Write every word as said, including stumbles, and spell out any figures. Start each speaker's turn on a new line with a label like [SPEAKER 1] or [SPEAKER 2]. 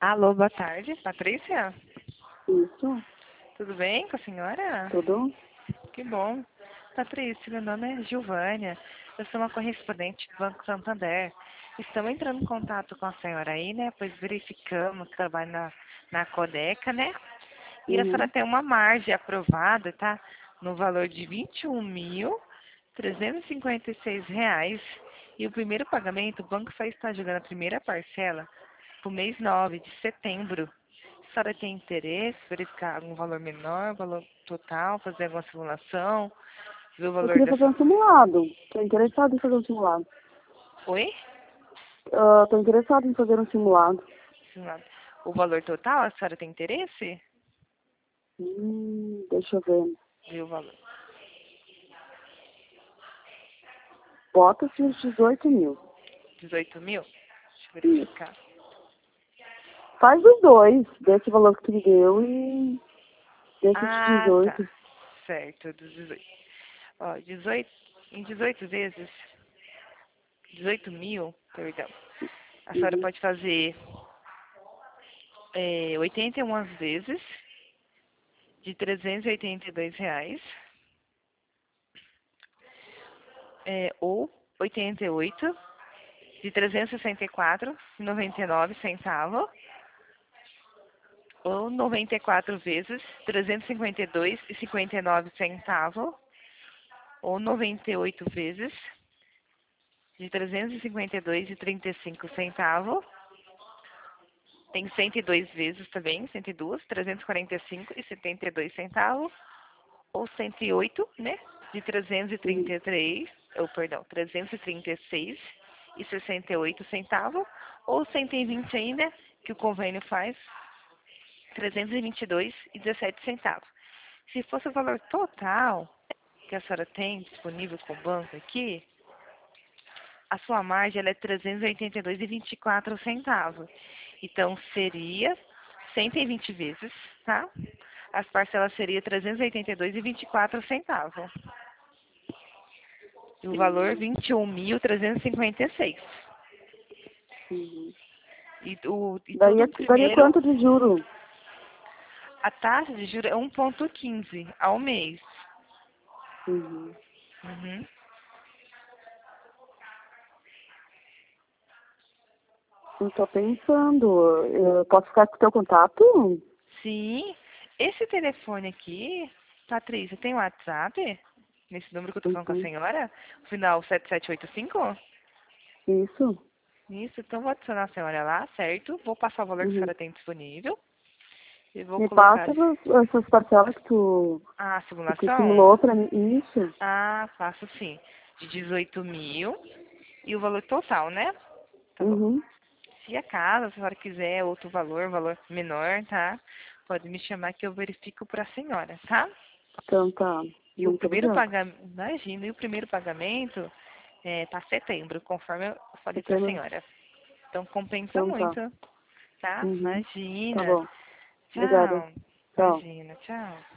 [SPEAKER 1] Alô, boa tarde, Patrícia?
[SPEAKER 2] Isso,
[SPEAKER 1] Tudo bem com a senhora?
[SPEAKER 2] tudo?
[SPEAKER 1] Que bom. Patrícia, meu nome é Gilvânia. Eu sou uma correspondente do Banco Santander. Estamos entrando em contato com a senhora aí, né? Pois verificamos que trabalha na, na Codeca, né? E a senhora
[SPEAKER 2] Uhum.
[SPEAKER 1] tem uma margem aprovada, tá? No valor de vinte e um mil trezentos e cinquenta e seis reais. E o primeiro pagamento, o banco só está jogando a primeira parcela para o mês nove de setembro. A senhora tem interesse em verificar algum valor menor, valor total, fazer alguma simulação, ver o
[SPEAKER 2] Eu
[SPEAKER 1] valor
[SPEAKER 2] queria fazer
[SPEAKER 1] dessa...
[SPEAKER 2] um simulado. Estou interessado em fazer um simulado.
[SPEAKER 1] Oi?
[SPEAKER 2] Estou interessado em fazer um simulado.
[SPEAKER 1] Simulado. O valor total, a senhora tem interesse?
[SPEAKER 2] Hum, deixa eu ver.
[SPEAKER 1] Ver o valor.
[SPEAKER 2] Bota-se uns dezoito mil.
[SPEAKER 1] dezoito mil? Deixa eu
[SPEAKER 2] Isso.
[SPEAKER 1] verificar.
[SPEAKER 2] Faz os dois, desse valor que tu me deu e desses
[SPEAKER 1] Ah, tá.
[SPEAKER 2] dezoito.
[SPEAKER 1] Certo, dos dezoito. Ó, dezoito, em dezoito vezes, dezoito mil, perdão. A senhora
[SPEAKER 2] Uhum.
[SPEAKER 1] pode fazer é, oitenta e uma vezes de trezentos e oitenta e dois reais, é, ou oitenta e oito de trezentos e sessenta e quatro reais e noventa e nove centavos, ou noventa e quatro vezes trezentos e cinquenta e dois reais e cinquenta e nove centavos, ou noventa e oito vezes de trezentos e cinquenta e dois reais e trinta e cinco centavos. Tem cento e dois vezes também, cento e dois, trezentos e quarenta e cinco e setenta e dois centavos, ou cento e oito, né, de trezentos e trinta
[SPEAKER 2] Uhum.
[SPEAKER 1] e três, ou perdão, trezentos e trinta e seis e sessenta e oito centavos, ou cento e vinte ainda, que o convênio faz, trezentos e vinte e dois e dezessete centavos. Se fosse o valor total que a senhora tem disponível com o banco aqui, a sua margem ela é trezentos e oitenta e dois e vinte e quatro centavos. Então, seria cento e vinte vezes, tá? As parcelas seriam trezentos e oitenta e dois e vinte e quatro centavos. E o valor vinte e um mil trezentos e cinquenta e seis.
[SPEAKER 2] Uhum.
[SPEAKER 1] E, o, e
[SPEAKER 2] Daria,
[SPEAKER 1] tudo
[SPEAKER 2] daria
[SPEAKER 1] primeiro,
[SPEAKER 2] quanto de juro?
[SPEAKER 1] a taxa de juros é um vírgula quinze ao mês.
[SPEAKER 2] Uhum.
[SPEAKER 1] Uhum.
[SPEAKER 2] Eu tô pensando. Eu posso ficar com o teu contato?
[SPEAKER 1] Sim, esse telefone aqui, Patrícia, tem WhatsApp? Nesse número que eu tô falando com a
[SPEAKER 2] Uhum.
[SPEAKER 1] senhora? O final sete sete oito cinco?
[SPEAKER 2] Isso.
[SPEAKER 1] Isso, então vou adicionar a senhora lá, certo? Vou passar o valor que a
[SPEAKER 2] Uhum.
[SPEAKER 1] senhora tem disponível. E vou
[SPEAKER 2] Me
[SPEAKER 1] colocar
[SPEAKER 2] passa essas essas parcelas que tu,
[SPEAKER 1] a
[SPEAKER 2] que tu
[SPEAKER 1] simulação.
[SPEAKER 2] simulou pra mim. Isso.
[SPEAKER 1] Ah, faço sim. De dezoito mil e o valor total, né? Tá bom.
[SPEAKER 2] Uhum.
[SPEAKER 1] Se acaso a senhora quiser outro valor, valor menor, tá? Pode me chamar que eu verifico para a senhora, tá?
[SPEAKER 2] Então tá.
[SPEAKER 1] E o
[SPEAKER 2] Muito
[SPEAKER 1] primeiro
[SPEAKER 2] obrigada.
[SPEAKER 1] pagamento, imagina, e o primeiro pagamento é para setembro, conforme eu falei para a
[SPEAKER 2] Setembro.
[SPEAKER 1] senhora. Então compensa
[SPEAKER 2] Então tá.
[SPEAKER 1] muito, tá?
[SPEAKER 2] Uhum. Tá
[SPEAKER 1] Imagina.
[SPEAKER 2] bom. Obrigada.
[SPEAKER 1] Tchau.
[SPEAKER 2] Tchau.
[SPEAKER 1] Imagina, tchau.